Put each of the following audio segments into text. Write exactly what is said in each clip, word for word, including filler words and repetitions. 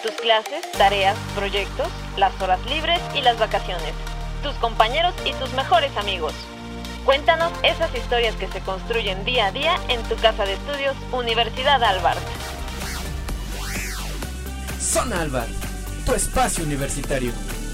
tus clases, tareas, proyectos, las horas libres y las vacaciones, tus compañeros y tus mejores amigos. Cuéntanos esas historias que se construyen día a día en tu casa de estudios Universidad Albart. Zona Albart, tu espacio universitario.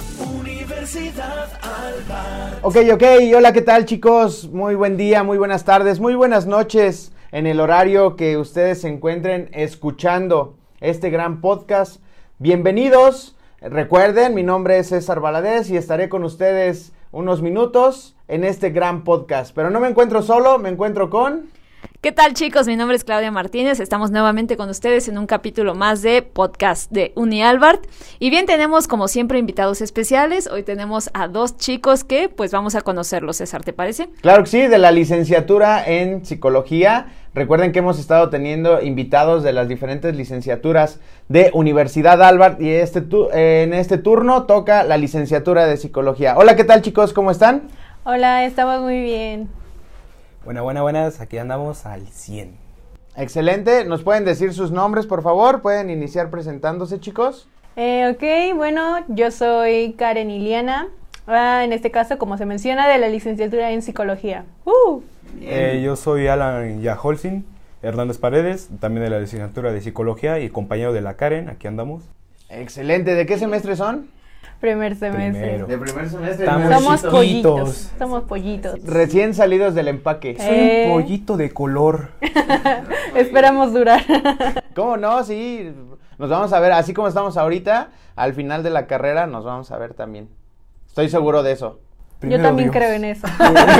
Universidad Albart. Ok, ok, hola, ¿qué tal, chicos? Muy buen día, muy buenas tardes, muy buenas noches en el horario que ustedes se encuentren escuchando este gran podcast. Bienvenidos, recuerden, mi nombre es César Valadez y estaré con ustedes unos minutos en este gran podcast. Pero no me encuentro solo, me encuentro con... ¿Qué tal, chicos? Mi nombre es Claudia Martínez, estamos nuevamente con ustedes en un capítulo más de podcast de Uni Albart. Y bien, tenemos como siempre invitados especiales. Hoy tenemos a dos chicos que pues vamos a conocerlos, César, ¿te parece? Claro que sí, de la licenciatura en psicología. Recuerden que hemos estado teniendo invitados de las diferentes licenciaturas de Universidad Albart y este tu- eh, en este turno toca la licenciatura de psicología. Hola, ¿qué tal, chicos? ¿Cómo están? Hola, estamos muy bien. Buenas, buenas, buenas, aquí andamos al cien. Excelente, ¿nos pueden decir sus nombres, por favor? ¿Pueden iniciar presentándose, chicos? Eh, ok, bueno, yo soy Karen Iliana, ah, en este caso, como se menciona, de la licenciatura en psicología. Uh. Eh, yo soy Alan Yaholsin Hernández Paredes, también de la licenciatura de psicología y compañero de la Karen, aquí andamos. Excelente, ¿de qué semestre son? Primer semestre. Primero. De primer semestre. Estamos Somos chiquitos. pollitos, somos pollitos. Recién salidos del empaque. Eh. Soy un pollito de color. Esperamos durar. ¿Cómo no? Sí, nos vamos a ver, así como estamos ahorita, al final de la carrera nos vamos a ver también. Estoy seguro de eso. Primero Yo también Dios. creo en eso.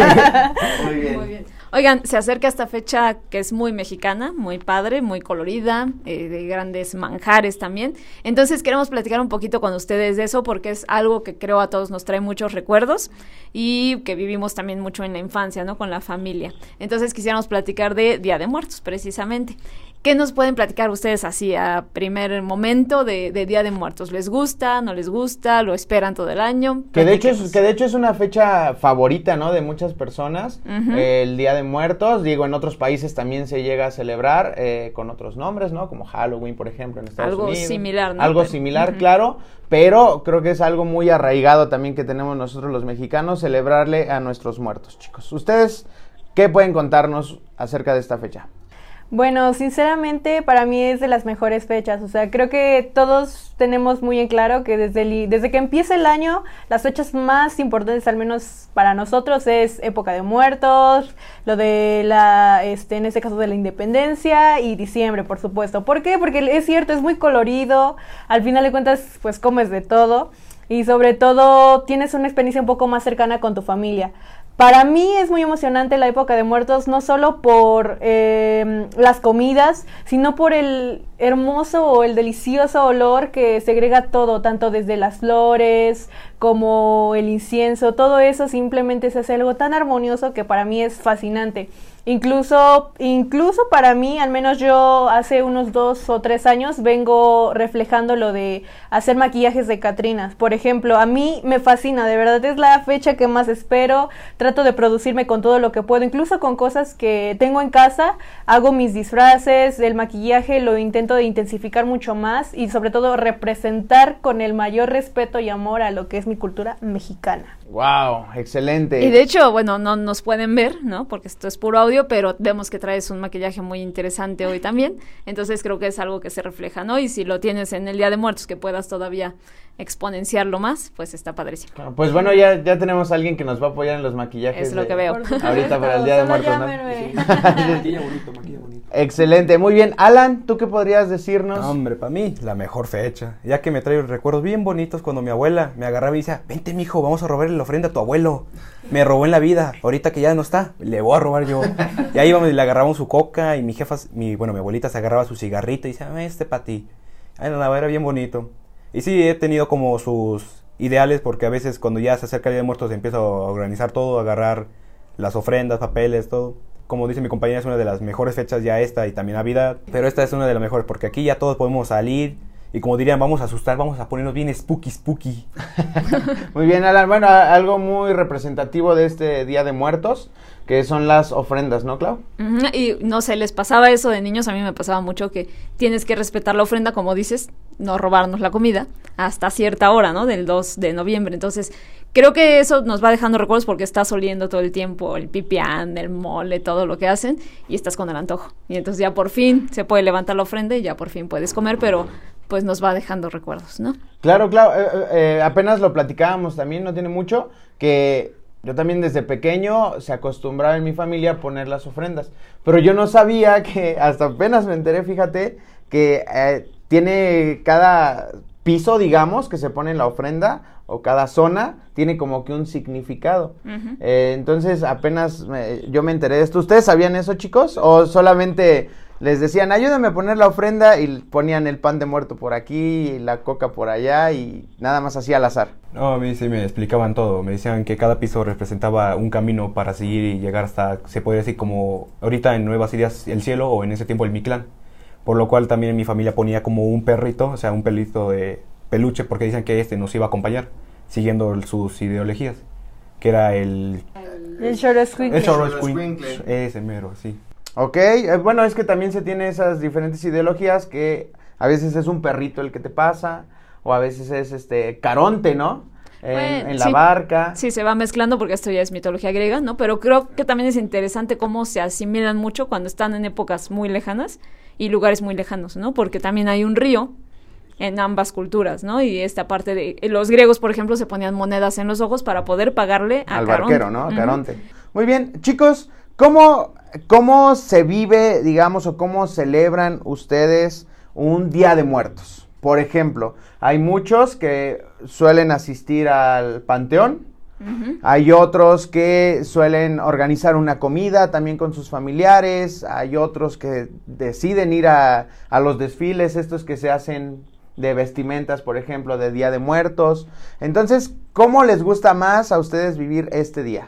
Muy bien. Muy bien. Oigan, se acerca esta fecha que es muy mexicana, muy padre, muy colorida, eh, de grandes manjares también. Entonces queremos platicar un poquito con ustedes de eso porque es algo que creo a todos nos trae muchos recuerdos y que vivimos también mucho en la infancia, ¿no? Con la familia. Entonces quisiéramos platicar de Día de Muertos, precisamente. ¿Qué nos pueden platicar ustedes así a primer momento de, de Día de Muertos? ¿Les gusta? ¿No les gusta? ¿Lo esperan todo el año? Que de, hecho es, Platíquenos. que de hecho es una fecha favorita, ¿no? De muchas personas, Ujú. eh, el Día de Muertos. Digo, en otros países también se llega a celebrar eh, con otros nombres, ¿no? Como Halloween, por ejemplo, en Estados Algo Unidos. similar, ¿no? Algo Pero- similar, Ujú. claro, pero creo que es algo muy arraigado también que tenemos nosotros los mexicanos, celebrarle a nuestros muertos, chicos. ¿Ustedes qué pueden contarnos acerca de esta fecha? Bueno, sinceramente para mí es de las mejores fechas, o sea, creo que todos tenemos muy en claro que desde, el, desde que empieza el año, las fechas más importantes, al menos para nosotros, es época de muertos, lo de la, este, en este caso de la independencia y diciembre, por supuesto. ¿Por qué? Porque es cierto, es muy colorido, al final de cuentas, pues comes de todo y sobre todo tienes una experiencia un poco más cercana con tu familia. Para mí es muy emocionante la época de muertos, no solo por eh, las comidas, sino por el hermoso o el delicioso olor que segrega todo, tanto desde las flores como el incienso, todo eso simplemente se hace algo tan armonioso que para mí es fascinante. Incluso, incluso para mí, al menos yo hace unos dos o tres años vengo reflejando lo de hacer maquillajes de catrinas. Por ejemplo, a mí me fascina, de verdad es la fecha que más espero. Trato de producirme con todo lo que puedo, incluso con cosas que tengo en casa. Hago mis disfraces, el maquillaje lo intento de intensificar mucho más y sobre todo representar con el mayor respeto y amor a lo que es mi cultura mexicana. Wow, excelente. Y de hecho, bueno, no nos pueden ver, ¿no? Porque esto es puro audio, pero vemos que traes un maquillaje muy interesante hoy también. Entonces creo que es algo que se refleja, ¿no? Y si lo tienes en el Día de Muertos, que puedas todavía exponenciarlo más, pues está padrísimo. Claro, pues bueno, ya, ya tenemos a alguien que nos va a apoyar en los maquillajes. Es lo de- que veo. Por supuesto, Ahorita para el Día de solo Muertos, ¿no? llámenme. Maquilla bonito, maquilla bonito. Excelente, muy bien. Alan, ¿tú qué podrías decirnos? Hombre, para mí, la mejor fecha. Ya que me trae recuerdos bien bonitos cuando mi abuela me agarraba y decía, vente, mijo, vamos a robarle la ofrenda a tu abuelo. Me robó en la vida, ahorita que ya no está, le voy a robar yo. Y ahí íbamos y le agarramos su coca y mi jefa, mi, bueno, mi abuelita se agarraba su cigarrito y decía, este para ti. Ay, no, era bien bonito. Y sí, he tenido como sus ideales porque a veces cuando ya se acerca el Día de Muertos empiezo a organizar todo, a agarrar las ofrendas, papeles, todo. Como dice mi compañera, es una de las mejores fechas ya esta y también Navidad. Pero esta es una de las mejores porque aquí ya todos podemos salir y como dirían, vamos a asustar, vamos a ponernos bien spooky, spooky. Muy bien, Alan. Bueno, a- algo muy representativo de este Día de Muertos, que son las ofrendas, ¿no, Clau? Ujú, y no sé, les pasaba eso de niños, a mí me pasaba mucho que tienes que respetar la ofrenda, como dices, no robarnos la comida hasta cierta hora, ¿no? Del dos de noviembre. Entonces, creo que eso nos va dejando recuerdos porque estás oliendo todo el tiempo el pipián, el mole, todo lo que hacen y estás con el antojo. Y entonces ya por fin se puede levantar la ofrenda y ya por fin puedes comer, pero pues nos va dejando recuerdos, ¿no? Claro, claro. Eh, eh, apenas lo platicábamos también, no tiene mucho, que yo también desde pequeño se acostumbraba en mi familia a poner las ofrendas. Pero yo no sabía que, hasta apenas me enteré, fíjate, que eh, tiene cada piso, digamos, que se pone en la ofrenda, o cada zona, tiene como que un significado. Uh-huh. Eh, entonces, apenas me, yo me enteré de esto. ¿Ustedes sabían eso, chicos? ¿O solamente les decían, ayúdame a poner la ofrenda, y ponían el pan de muerto por aquí, y la coca por allá, y nada más así al azar? No, a mí sí me explicaban todo. Me decían que cada piso representaba un camino para seguir y llegar hasta, se podría decir, como ahorita en Nuevas Ideas, el cielo, o en ese tiempo el Mictlán. Por lo cual también mi familia ponía como un perrito, o sea, un pelito de peluche, porque dicen que este nos iba a acompañar, siguiendo sus ideologías, que era el... El Xoloitzcuintle. El Xoloitzcuintle, ese mero, sí. Ok, eh, bueno, es que también se tiene esas diferentes ideologías, que a veces es un perrito el que te pasa, o a veces es este Caronte, ¿no? En, bueno, en la sí, barca. Sí, se va mezclando porque esto ya es mitología griega, ¿no? Pero creo que también es interesante cómo se asimilan mucho cuando están en épocas muy lejanas y lugares muy lejanos, ¿no? Porque también hay un río en ambas culturas, ¿no? Y esta parte de... Los griegos, por ejemplo, se ponían monedas en los ojos para poder pagarle a al Caronte. barquero, ¿no? A Uh-huh. Caronte. Muy bien, chicos, ¿cómo, ¿cómo se vive, digamos, o cómo celebran ustedes un Día de Muertos? Por ejemplo, hay muchos que suelen asistir al panteón, uh-huh. Hay otros que suelen organizar una comida también con sus familiares, hay otros que deciden ir a, a los desfiles, estos que se hacen de vestimentas, por ejemplo, de Día de Muertos. Entonces, ¿cómo les gusta más a ustedes vivir este día?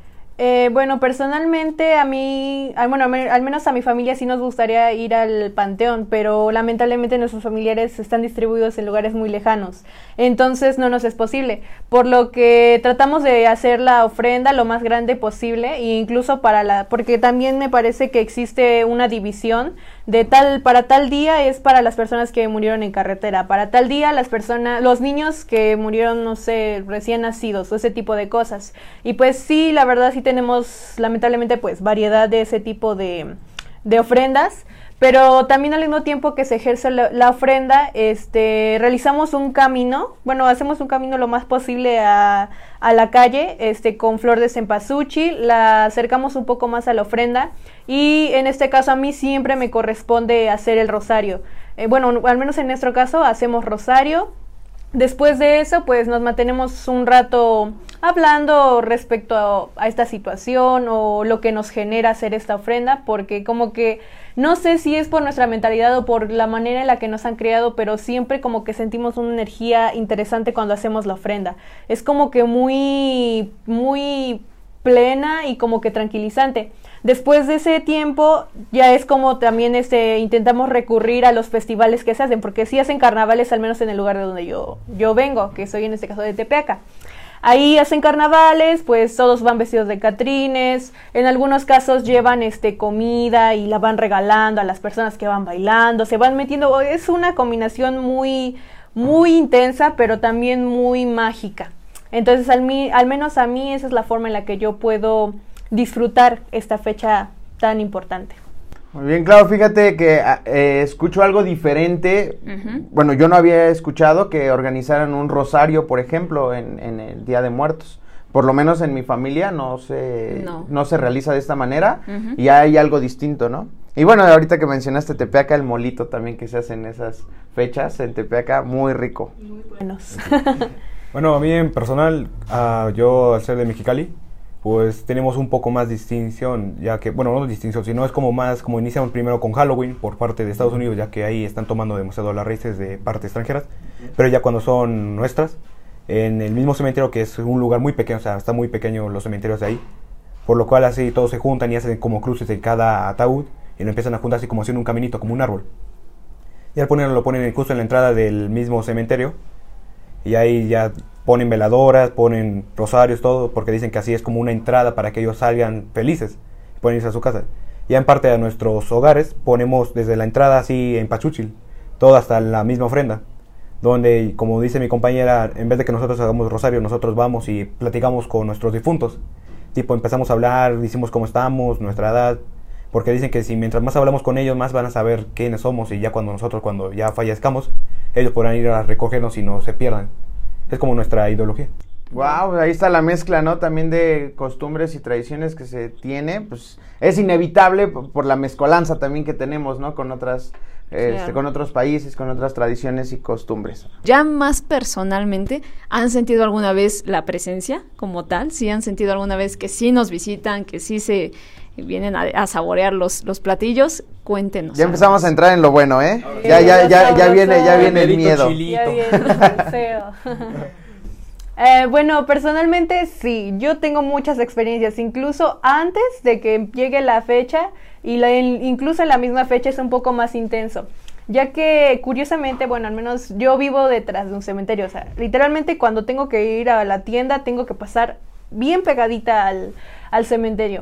Eh, bueno, personalmente a mí, ah, bueno, al menos a mi familia sí nos gustaría ir al panteón, pero lamentablemente nuestros familiares están distribuidos en lugares muy lejanos, entonces no nos es posible, por lo que tratamos de hacer la ofrenda lo más grande posible, e incluso para la, porque también me parece que existe una división de tal, para tal día es para las personas que murieron en carretera, para tal día las personas, los niños que murieron, no sé, recién nacidos, o ese tipo de cosas, y pues sí, la verdad sí tenemos lamentablemente pues variedad de ese tipo de, de ofrendas, pero también al mismo tiempo que se ejerce la, la ofrenda, este, realizamos un camino, bueno, hacemos un camino lo más posible a, a la calle, este, con flor de cempasúchil, la acercamos un poco más a la ofrenda, y en este caso a mí siempre me corresponde hacer el rosario. Eh, bueno, al menos en nuestro caso hacemos rosario. Después de eso, pues nos mantenemos un rato hablando respecto a, a esta situación o lo que nos genera hacer esta ofrenda, porque como que no sé si es por nuestra mentalidad o por la manera en la que nos han creado, pero siempre como que sentimos una energía interesante cuando hacemos la ofrenda. Es como que muy, muy plena y como que tranquilizante. Después de ese tiempo ya es como también este intentamos recurrir a los festivales que se hacen, porque sí hacen carnavales, al menos en el lugar de donde yo, yo vengo, que soy en este caso de Tepeaca. Ahí hacen carnavales, pues todos van vestidos de catrines, en algunos casos llevan este comida y la van regalando a las personas que van bailando, se van metiendo, es una combinación muy, muy intensa, pero también muy mágica. Entonces al, mí, al menos a mí esa es la forma en la que yo puedo disfrutar esta fecha tan importante. Muy bien, claro, fíjate que eh, escucho algo diferente. Uh-huh. Bueno, yo no había escuchado que organizaran un rosario, por ejemplo, en, en el Día de Muertos. Por lo menos en mi familia no se, no. no se realiza de esta manera, uh-huh. Y hay algo distinto, ¿no? Y bueno, ahorita que mencionaste Tepeaca, el molito también que se hace en esas fechas en Tepeaca, muy rico. Muy buenos. Bueno, a mí en personal, uh, yo al ser de Mexicali, pues tenemos un poco más distinción, ya que, bueno, no distinción, sino es como más, como iniciamos primero con Halloween por parte de Estados Unidos, ya que ahí están tomando demasiado las raíces de partes extranjeras, pero ya cuando son nuestras, en el mismo cementerio, que es un lugar muy pequeño, o sea, está muy pequeño los cementerios de ahí, por lo cual así todos se juntan y hacen como cruces en cada ataúd, y lo empiezan a juntar así como haciendo un caminito, como un árbol. Y al ponerlo, lo ponen justo en la entrada del mismo cementerio, y ahí ya ponen veladoras, ponen rosarios, todo, porque dicen que así es como una entrada para que ellos salgan felices y pueden irse a su casa. Ya en parte de nuestros hogares ponemos desde la entrada así en Pachúchil, todo hasta la misma ofrenda. donde, como dice mi compañera, en vez de que nosotros hagamos rosario, nosotros vamos y platicamos con nuestros difuntos. Tipo, empezamos a hablar, decimos cómo estamos, nuestra edad, porque dicen que si mientras más hablamos con ellos, más van a saber quiénes somos, y ya cuando nosotros, cuando ya fallezcamos, ellos podrán ir a recogernos y no se pierdan. Es como nuestra ideología. Wow, ahí está la mezcla, ¿no? También de costumbres y tradiciones que se tiene, pues es inevitable por, por la mezcolanza también que tenemos, ¿no? Con otras, este, Claro. con otros países, con otras tradiciones y costumbres. Ya más personalmente, ¿han sentido alguna vez la presencia como tal? ¿Sí han sentido alguna vez que sí nos visitan, que sí se vienen a, a saborear los, los platillos? Cuéntenos. Ya empezamos a entrar en lo bueno, ¿eh? Sí, Ya, ya, lo ya, ya sabroso. viene, ya viene el Primerito miedo. chilito. Ya viene el salseo. Eh, bueno, personalmente sí, yo tengo muchas experiencias, incluso antes de que llegue la fecha, y la, el- incluso en la misma fecha es un poco más intenso, ya que curiosamente, bueno, al menos yo vivo detrás de un cementerio, o sea, literalmente cuando tengo que ir a la tienda tengo que pasar bien pegadita al, al cementerio.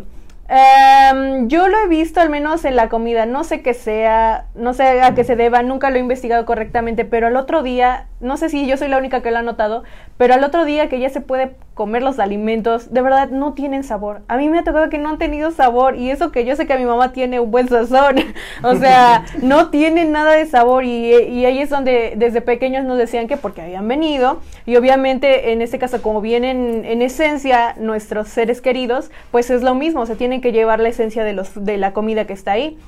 Em, yo lo he visto al menos en la comida, no sé qué sea, no sé a qué se deba, nunca lo he investigado correctamente, pero al otro día, no sé si yo soy la única que lo ha notado, pero al otro día que ya se puede comer los alimentos, de verdad no tienen sabor. A mí me ha tocado que no han tenido sabor, y eso que yo sé que mi mamá tiene un buen sazón, o sea, no tienen nada de sabor, y, y ahí es donde desde pequeños nos decían que porque habían venido, y obviamente en este caso como vienen en esencia nuestros seres queridos, pues es lo mismo, se tienen que llevar la esencia de, los, de la comida que está ahí.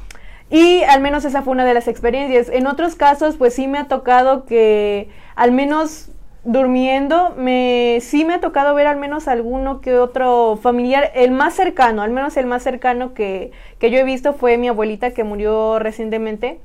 Y al menos esa fue una de las experiencias. En otros casos, pues sí me ha tocado que, al menos durmiendo, me sí me ha tocado ver al menos alguno que otro familiar, el más cercano, al menos el más cercano que, que yo he visto fue mi abuelita, que murió recientemente,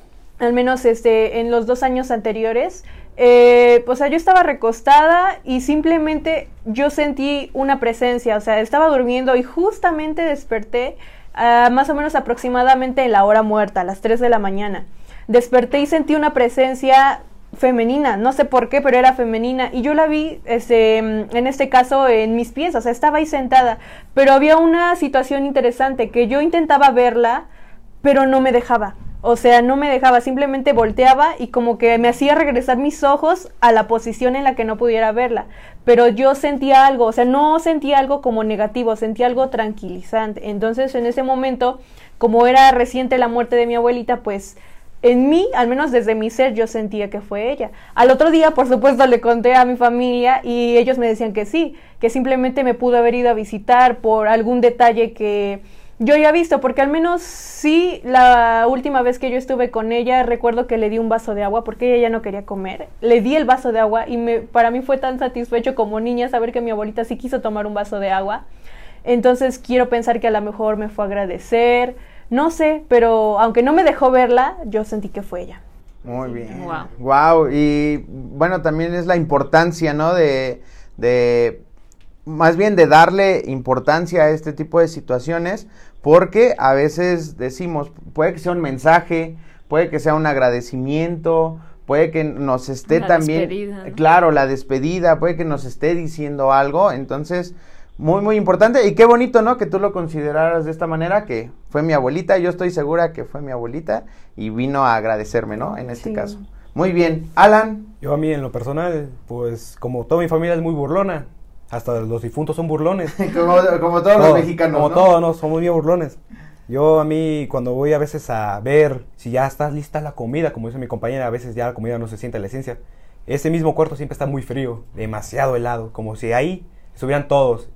al menos este, en los dos años anteriores. Eh, o sea, yo estaba recostada y simplemente yo sentí una presencia, o sea, estaba durmiendo y justamente desperté uh, más o menos aproximadamente en la hora muerta, a las tres de la mañana. Desperté y sentí una presencia femenina, no sé por qué, pero era femenina, y yo la vi, este, en este caso, en mis pies, o sea, estaba ahí sentada, pero había una situación interesante, que yo intentaba verla, pero no me dejaba. O sea, no me dejaba, simplemente volteaba y como que me hacía regresar mis ojos a la posición en la que no pudiera verla. Pero yo sentía algo, o sea, no sentía algo como negativo, sentía algo tranquilizante. Entonces, en ese momento, como era reciente la muerte de mi abuelita, pues en mí, al menos desde mi ser, yo sentía que fue ella. Al otro día, por supuesto, le conté a mi familia y ellos me decían que sí, que simplemente me pudo haber ido a visitar por algún detalle que yo ya he visto, porque al menos sí, la última vez que yo estuve con ella, recuerdo que le di un vaso de agua porque ella ya no quería comer. Le di el vaso de agua y me, para mí fue tan satisfecho como niña saber que mi abuelita sí quiso tomar un vaso de agua. Entonces quiero pensar que a lo mejor me fue a agradecer, no sé, pero aunque no me dejó verla, yo sentí que fue ella. Muy bien. Wow. Wow. Y bueno, también es la importancia, ¿no? De, de, más bien de darle importancia a este tipo de situaciones, porque a veces decimos, puede que sea un mensaje, puede que sea un agradecimiento, puede que nos esté La también, despedida, ¿no? claro, la despedida, puede que nos esté diciendo algo, entonces, muy, muy importante, y qué bonito, ¿no? Que tú lo consideraras de esta manera, que fue mi abuelita, yo estoy segura que fue mi abuelita, y vino a agradecerme, ¿no? En este Sí. caso. Muy bien, Alan. Yo a mí en lo personal, pues como toda mi familia es muy burlona, hasta los difuntos son burlones. como, como todos los mexicanos, Como ¿no? todos, no, somos bien burlones. Yo a mí cuando voy a veces a ver si ya está lista la comida, como dice mi compañera, a veces ya la comida no se siente la esencia. Ese mismo cuarto siempre está muy frío, demasiado helado, como si ahí estuvieran todos.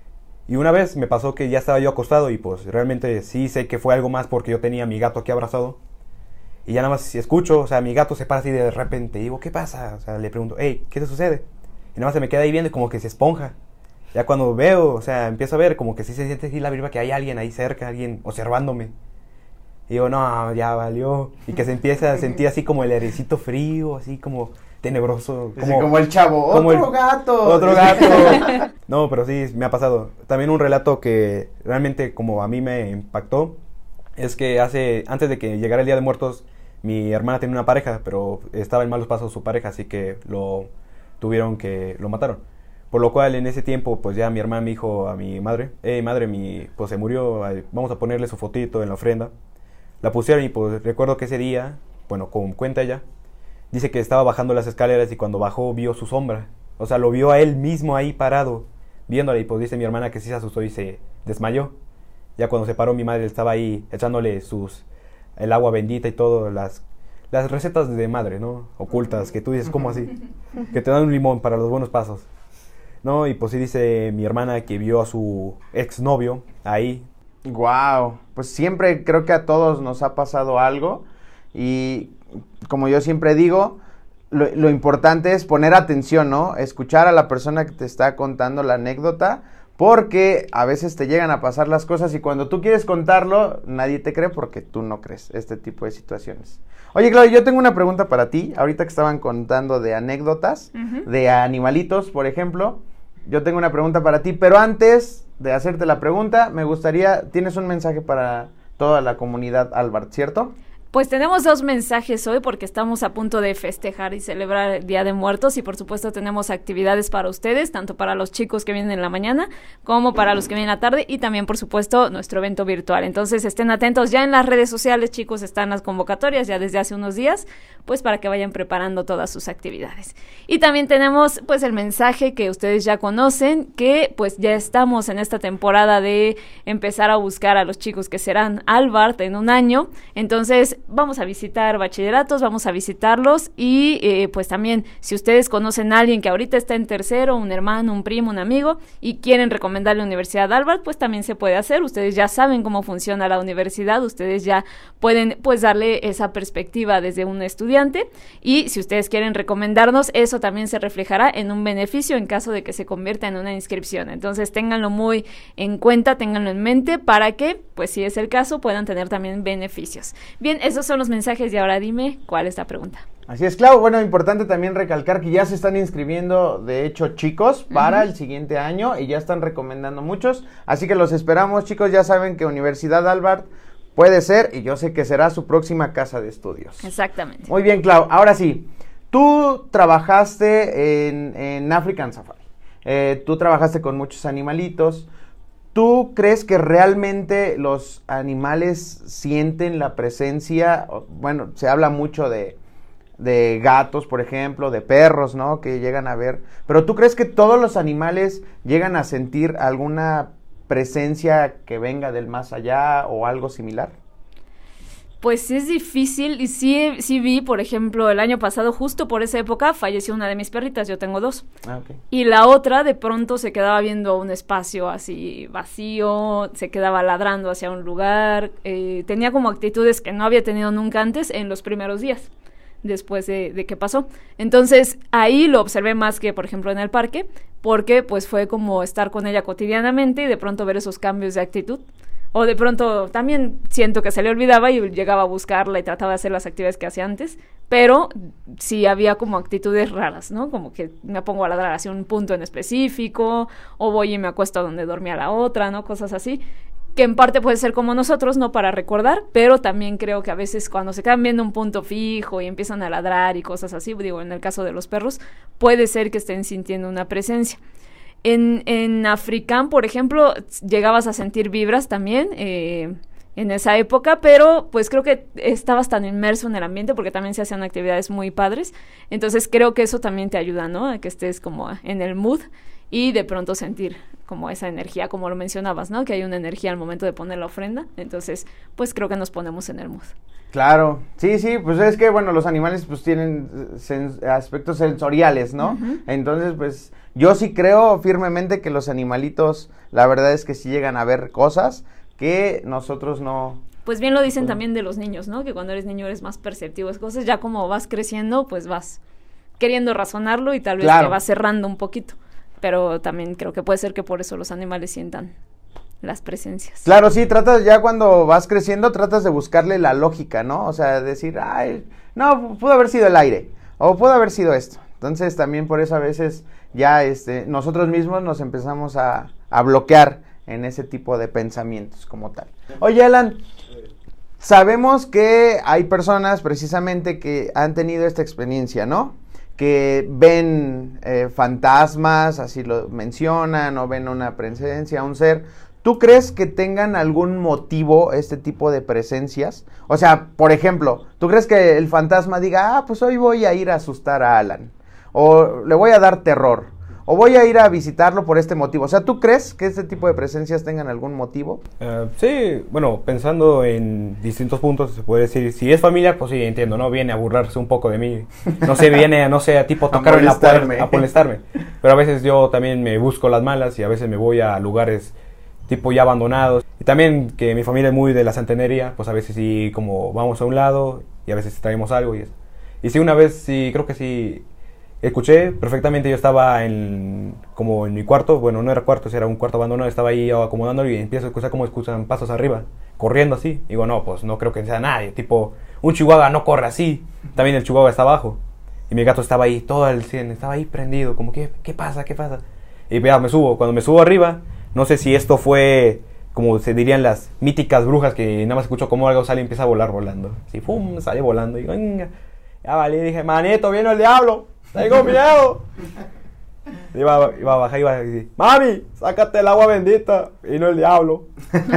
Y una vez me pasó que ya estaba yo acostado y pues realmente sí sé que fue algo más porque yo tenía a mi gato aquí abrazado. Y ya nada más si escucho, o sea, mi gato se para así de repente y digo, ¿qué pasa? O sea, le pregunto, hey, ¿qué te sucede? Y nada más se me queda ahí viendo y como que se esponja. Ya cuando veo, o sea, empiezo a ver como que sí se siente así la vibra que hay alguien ahí cerca, alguien observándome. Y digo, no, ya valió. Y que se empieza a sentir así como el airecito frío, así como tenebroso. Así como el chavo, como otro el- gato. Otro gato. No, pero sí, me ha pasado. También un relato que realmente como a mí me impactó es que hace antes de que llegara el Día de Muertos, mi hermana tenía una pareja, pero estaba en malos pasos su pareja, así que lo tuvieron que lo mataron. Por lo cual en ese tiempo, pues ya mi hermana me dijo a mi madre, hey madre, mi, pues se murió, ay, vamos a ponerle su fotito en la ofrenda. La pusieron y pues recuerdo que ese día, bueno, como cuenta ella, dice que estaba bajando las escaleras y cuando bajó vio su sombra. O sea, lo vio a él mismo ahí parado, viéndole, y pues dice mi hermana que sí se asustó y se desmayó. Ya cuando se paró mi madre estaba ahí echándole sus el agua bendita y todo, las, las recetas de madre, ¿no? Ocultas, que tú dices, ¿cómo así? Que te dan un limón para los buenos pasos. No, y pues sí dice mi hermana que vio a su exnovio ahí. Wow, pues siempre creo que a todos nos ha pasado algo y como yo siempre digo, lo, lo importante es poner atención, ¿no? Escuchar a la persona que te está contando la anécdota, porque a veces te llegan a pasar las cosas y cuando tú quieres contarlo, nadie te cree porque tú no crees este tipo de situaciones. Oye, Claudia, yo tengo una pregunta para ti, ahorita que estaban contando de anécdotas, uh-huh. de animalitos, por ejemplo. Yo tengo una pregunta para ti, pero antes de hacerte la pregunta, me gustaría, tienes un mensaje para toda la comunidad Albart, ¿cierto? Pues tenemos dos mensajes hoy porque estamos a punto de festejar y celebrar el Día de Muertos y por supuesto tenemos actividades para ustedes, tanto para los chicos que vienen en la mañana como para los que vienen en la tarde y también por supuesto nuestro evento virtual. Entonces estén atentos ya en las redes sociales, chicos, están las convocatorias ya desde hace unos días, pues para que vayan preparando todas sus actividades. Y también tenemos pues el mensaje que ustedes ya conocen, que pues ya estamos en esta temporada de empezar a buscar a los chicos que serán Albart en un año, entonces vamos a visitar bachilleratos, vamos a visitarlos y eh, pues también si ustedes conocen a alguien que ahorita está en tercero, un hermano, un primo, un amigo y quieren recomendarle la Universidad Albart, pues también se puede hacer. Ustedes ya saben cómo funciona la universidad, ustedes ya pueden pues darle esa perspectiva desde un estudiante y si ustedes quieren recomendarnos, eso también se reflejará en un beneficio en caso de que se convierta en una inscripción. Entonces ténganlo muy en cuenta, ténganlo en mente para que pues si es el caso puedan tener también beneficios. Bien, esos son los mensajes y ahora dime, ¿cuál es la pregunta? Así es, Clau. Bueno, importante también recalcar que ya se están inscribiendo, de hecho, chicos, para uh-huh. el siguiente año y ya están recomendando muchos. Así que los esperamos, chicos. Ya saben que Universidad Albart puede ser y yo sé que será su próxima casa de estudios. Exactamente. Muy bien, Clau. Ahora sí, tú trabajaste en, en African Safari. Eh, tú trabajaste con muchos animalitos. ¿Tú crees que realmente los animales sienten la presencia? Bueno, se habla mucho de, de gatos, por ejemplo, de perros, ¿no? Que llegan a ver. Pero ¿tú crees que todos los animales llegan a sentir alguna presencia que venga del más allá o algo similar? Pues sí es difícil y sí, sí vi, por ejemplo, el año pasado, justo por esa época, falleció una de mis perritas, yo tengo dos. Ah, okay. Y la otra de pronto se quedaba viendo un espacio así vacío, se quedaba ladrando hacia un lugar, eh, tenía como actitudes que no había tenido nunca antes en los primeros días, después de, de que pasó. Entonces ahí lo observé más que, por ejemplo, en el parque, porque pues fue como estar con ella cotidianamente y de pronto ver esos cambios de actitud. O de pronto también siento que se le olvidaba y llegaba a buscarla y trataba de hacer las actividades que hacía antes, pero sí había como actitudes raras, ¿no? Como que me pongo a ladrar hacia un punto en específico, o voy y me acuesto donde dormía la otra, ¿no? Cosas así, que en parte puede ser como nosotros, no para recordar, pero también creo que a veces cuando se quedan viendo un punto fijo y empiezan a ladrar y cosas así, digo, en el caso de los perros, puede ser que estén sintiendo una presencia. En, en African, por ejemplo, llegabas a sentir vibras también eh, en esa época, pero pues creo que estabas tan inmerso en el ambiente porque también se hacían actividades muy padres, entonces creo que eso también te ayuda, ¿no? A que estés como en el mood y de pronto sentir como esa energía, como lo mencionabas, ¿no? Que hay una energía al momento de poner la ofrenda, entonces pues creo que nos ponemos en el mood. Claro, sí, sí, pues es que, bueno, los animales pues tienen sen- aspectos sensoriales, ¿no? Uh-huh. Entonces, pues, yo sí creo firmemente que los animalitos, la verdad es que sí llegan a ver cosas que nosotros no... Pues bien lo dicen también de los niños, ¿no? Que cuando eres niño eres más perceptivo de cosas, ya como vas creciendo, pues vas queriendo razonarlo y tal vez claro. te vas cerrando un poquito, pero también creo que puede ser que por eso los animales sientan las presencias. Claro, sí, tratas, ya cuando vas creciendo, tratas de buscarle la lógica, ¿no? O sea, decir, ay, no, pudo haber sido el aire, o pudo haber sido esto. Entonces, también por eso a veces ya este, nosotros mismos nos empezamos a, a bloquear en ese tipo de pensamientos como tal. Oye, Alan, sabemos que hay personas precisamente que han tenido esta experiencia, ¿no? Que ven eh, fantasmas, así lo mencionan, o ven una presencia, un ser. ¿tú crees que tengan algún motivo este tipo de presencias? O sea, por ejemplo, ¿tú crees que el fantasma diga, ah, pues hoy voy a ir a asustar a Alan? O le voy a dar terror. O voy a ir a visitarlo por este motivo. O sea, ¿tú crees que este tipo de presencias tengan algún motivo? Uh, sí, bueno, pensando en distintos puntos, se puede decir, si es familiar, pues sí, entiendo, ¿no? Viene a burlarse un poco de mí. No sé, viene a, no sé, a tipo tocar en la puerta, a molestarme. Pero a veces yo también me busco las malas y a veces me voy a lugares tipo ya abandonados. Y también que mi familia es muy de la santenería, pues a veces sí, como vamos a un lado y a veces traemos algo y eso. Y sí, una vez sí, creo que sí... Escuché perfectamente, yo estaba en, como en mi cuarto, bueno, no era cuarto, era un cuarto abandonado, estaba ahí acomodándolo y empiezo a escuchar como escuchan pasos arriba, corriendo así. Digo, no, pues no creo que sea nadie, tipo, un chihuahua no corre así. También el chihuahua está abajo y mi gato estaba ahí, todo el cien, estaba ahí prendido, como, ¿qué, qué pasa, qué pasa? Y ya me subo, cuando me subo arriba, no sé si esto fue, como se dirían las míticas brujas, que nada más escucho como algo sale y empieza a volar volando. Así, pum, sale volando y digo, venga, ya vale, dije, manito, viene el diablo. ¡Tengo miedo! Iba, iba a bajar y iba a decir, mami, sácate el agua bendita y no el diablo.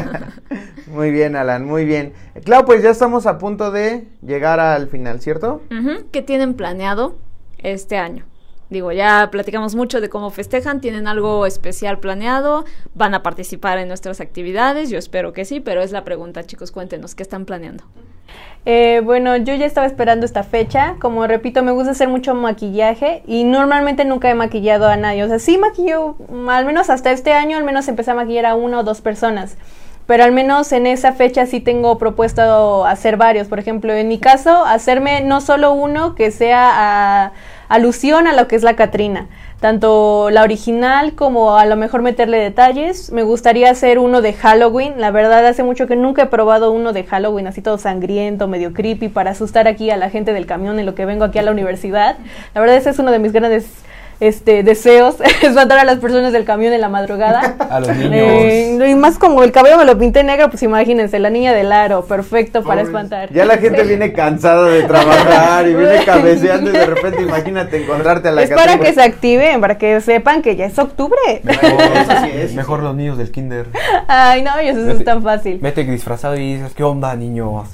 Muy bien, Alan, muy bien. Claro, pues ya estamos a punto de llegar al final, ¿cierto? Uh-huh. ¿Qué tienen planeado este año? Digo, ya platicamos mucho de cómo festejan, ¿tienen algo especial planeado? ¿Van a participar en nuestras actividades? Yo espero que sí, pero es la pregunta, chicos, cuéntenos, ¿qué están planeando? Eh, bueno, yo ya estaba esperando esta fecha. Como repito, me gusta hacer mucho maquillaje y normalmente nunca he maquillado a nadie. O sea, sí maquillo, al menos hasta este año, al menos empecé a maquillar a una o dos personas. Pero al menos en esa fecha sí tengo propuesto hacer varios. Por ejemplo, en mi caso, hacerme no solo uno que sea a, alusión a lo que es la Catrina. Tanto la original como a lo mejor meterle detalles. Me gustaría hacer uno de Halloween. La verdad, hace mucho que nunca he probado uno de Halloween, así todo sangriento, medio creepy, para asustar aquí a la gente del camión en lo que vengo aquí a la universidad. La verdad, ese es uno de mis grandes este deseos, espantar a las personas del camión en la madrugada. A los niños. Eh, y más como el cabello me lo pinté negro, pues imagínense, la niña del aro, perfecto para Pobres. espantar. Ya la gente Sí. viene cansada de trabajar y viene cabeceando y de repente imagínate encontrarte a la Es para que se activen, para que sepan que ya es octubre. Mejor, Eso sí es. mejor los niños del kinder. Ay, no, eso es tan fácil. Vete disfrazado y dices, ¿qué onda, niños?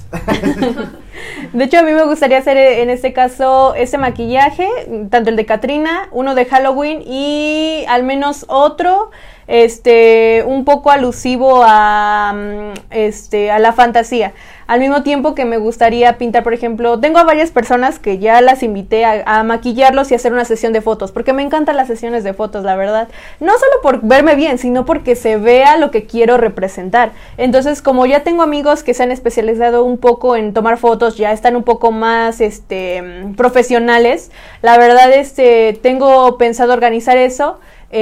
De hecho, a mí me gustaría hacer en este caso ese maquillaje, tanto el de Catrina, uno de Halloween y al menos otro, este, un poco alusivo a, este, a la fantasía. Al mismo tiempo que me gustaría pintar, por ejemplo, tengo a varias personas que ya las invité a, a maquillarlos y hacer una sesión de fotos, porque me encantan las sesiones de fotos, la verdad. No solo por verme bien, sino porque se vea lo que quiero representar. Entonces, como ya tengo amigos que se han especializado un poco en tomar fotos, ya están un poco más este, profesionales, la verdad este, tengo pensado organizar eso.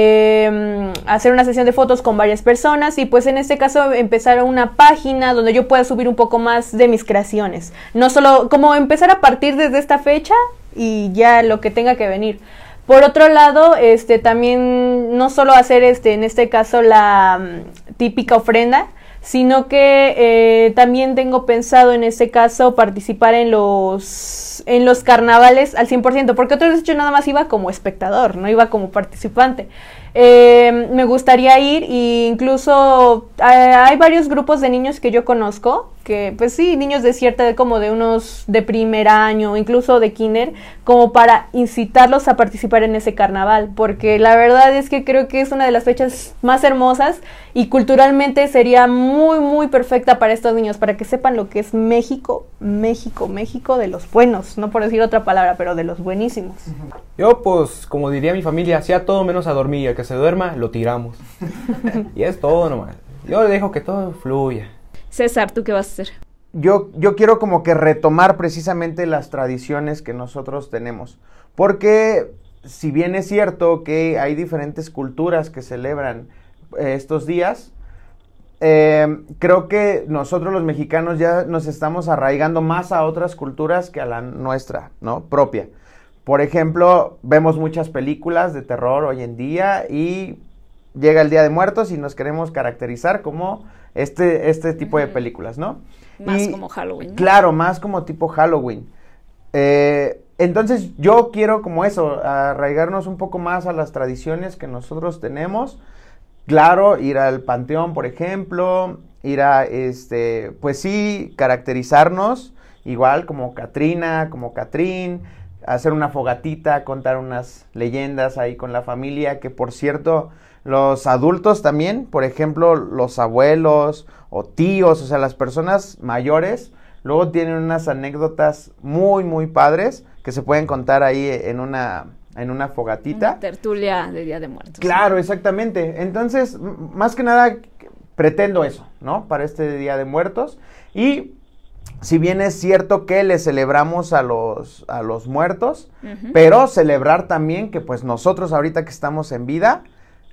Eh, hacer una sesión de fotos con varias personas y pues en este caso empezar una página donde yo pueda subir un poco más de mis creaciones, no solo como empezar a partir desde esta fecha y ya lo que tenga que venir. Por otro lado, este también no solo hacer este en este caso la um, típica ofrenda, sino que eh, también tengo pensado en este caso participar en los en los carnavales al cien por ciento, porque otras veces yo nada más iba como espectador, no iba como participante. Eh, me gustaría ir e incluso eh, hay varios grupos de niños que yo conozco, que pues sí, niños de cierta edad como de unos de primer año, incluso de kinder, como para incitarlos a participar en ese carnaval, porque la verdad es que creo que es una de las fechas más hermosas y culturalmente sería muy muy perfecta para estos niños, para que sepan lo que es México, México, México de los buenos, no por decir otra palabra, pero de los buenísimos. Yo, pues, como diría mi familia, hacía todo menos a dormir, el que se duerma, lo tiramos. Y es todo nomás. Yo le dejo que todo fluya. César, ¿tú qué vas a hacer? Yo, yo quiero como que retomar precisamente las tradiciones que nosotros tenemos, porque si bien es cierto que hay diferentes culturas que celebran eh, estos días, eh, creo que nosotros los mexicanos ya nos estamos arraigando más a otras culturas que a la nuestra, ¿no? Propia. Por ejemplo, vemos muchas películas de terror hoy en día y llega el Día de Muertos y nos queremos caracterizar como este, este tipo de películas, ¿no? Más y, como Halloween, ¿no? Claro, más como tipo Halloween. Eh, entonces yo quiero como eso, arraigarnos un poco más a las tradiciones que nosotros tenemos claro, ir al panteón, por ejemplo, ir a, este, pues sí, caracterizarnos igual como Catrina, como Catrín, hacer una fogatita, contar unas leyendas ahí con la familia, que por cierto, los adultos también, por ejemplo, los abuelos o tíos, o sea, las personas mayores, luego tienen unas anécdotas muy, muy padres que se pueden contar ahí en una, en una fogatita. Una tertulia de Día de Muertos. Claro, exactamente. Entonces, m- más que nada, pretendo eso, ¿no? Para este Día de Muertos. Y si bien es cierto que le celebramos a los, a los muertos, uh-huh. pero celebrar también que pues nosotros ahorita que estamos en vida,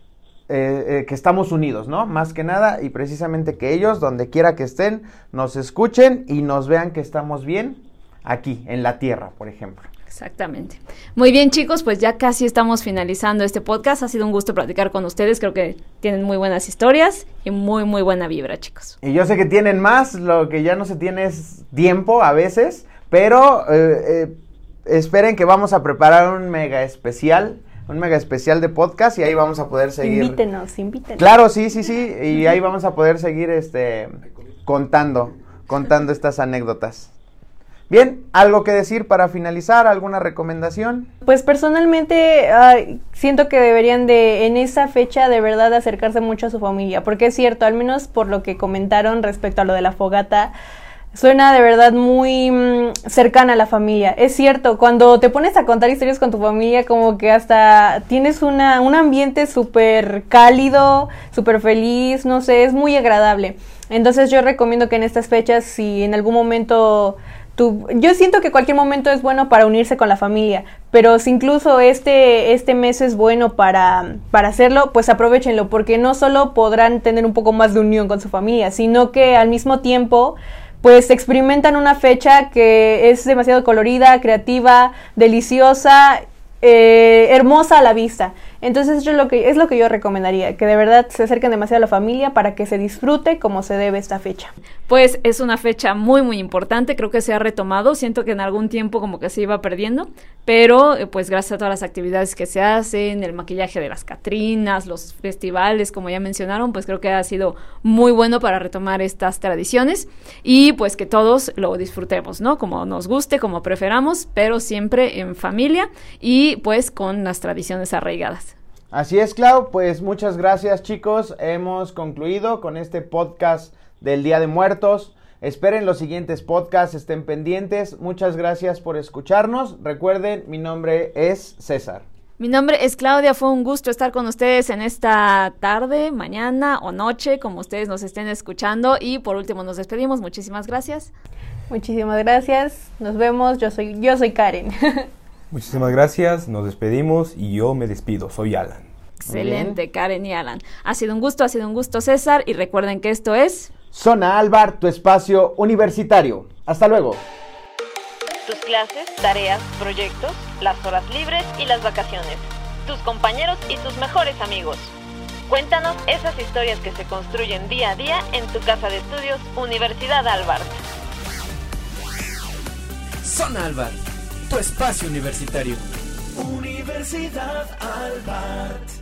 eh, eh, que estamos unidos, ¿no? Más que nada, y precisamente que ellos, donde quiera que estén, nos escuchen y nos vean que estamos bien aquí, en la tierra, por ejemplo. Exactamente. Muy bien, chicos, pues ya casi estamos finalizando este podcast. Ha sido un gusto platicar con ustedes. Creo que tienen muy buenas historias y muy, muy buena vibra, chicos. Y yo sé que tienen más, lo que ya no se tiene es tiempo a veces, pero eh, eh, esperen que vamos a preparar un mega especial, un mega especial de podcast y ahí vamos a poder seguir. Invítenos, invítenos. Claro, sí, sí, sí, y ahí vamos a poder seguir este contando, contando estas anécdotas. Bien, ¿algo que decir para finalizar? ¿Alguna recomendación? Pues personalmente uh, siento que deberían de, en esa fecha, de verdad acercarse mucho a su familia, porque es cierto, al menos por lo que comentaron respecto a lo de la fogata, suena de verdad muy mm, cercana a la familia. Es cierto, cuando te pones a contar historias con tu familia, como que hasta tienes una, un ambiente súper cálido, súper feliz, no sé, es muy agradable. Entonces yo recomiendo que en estas fechas, si en algún momento... Tú, yo siento que cualquier momento es bueno para unirse con la familia, pero si incluso este, este mes es bueno para, para hacerlo, pues aprovechenlo, porque no solo podrán tener un poco más de unión con su familia, sino que al mismo tiempo pues experimentan una fecha que es demasiado colorida, creativa, deliciosa, eh, hermosa a la vista. Entonces yo lo que, es lo que yo recomendaría, que de verdad se acerquen demasiado a la familia para que se disfrute como se debe esta fecha. Pues es una fecha muy muy importante, creo que se ha retomado, siento que en algún tiempo como que se iba perdiendo, pero eh, pues gracias a todas las actividades que se hacen, el maquillaje de las Catrinas, los festivales como ya mencionaron, pues creo que ha sido muy bueno para retomar estas tradiciones y pues que todos lo disfrutemos, ¿no? Como nos guste, como preferamos, pero siempre en familia y pues con las tradiciones arraigadas. Así es, Clau, pues muchas gracias, chicos, hemos concluido con este podcast del Día de Muertos. Esperen los siguientes podcasts, estén pendientes, muchas gracias por escucharnos. Recuerden, mi nombre es César. Mi nombre es Claudia, fue un gusto estar con ustedes en esta tarde, mañana o noche, como ustedes nos estén escuchando, y por último nos despedimos, muchísimas gracias. Muchísimas gracias, nos vemos, yo soy, yo soy Karen. Muchísimas gracias, nos despedimos y yo me despido, soy Alan. Excelente, Karen y Alan. Ha sido un gusto, ha sido un gusto, César, y recuerden que esto es... Zona Álvar, tu espacio universitario. Hasta luego. Tus clases, tareas, proyectos, las horas libres y las vacaciones. Tus compañeros y tus mejores amigos. Cuéntanos esas historias que se construyen día a día en tu casa de estudios Universidad Álvar. Zona Álvar, tu espacio universitario. Universidad Álvar.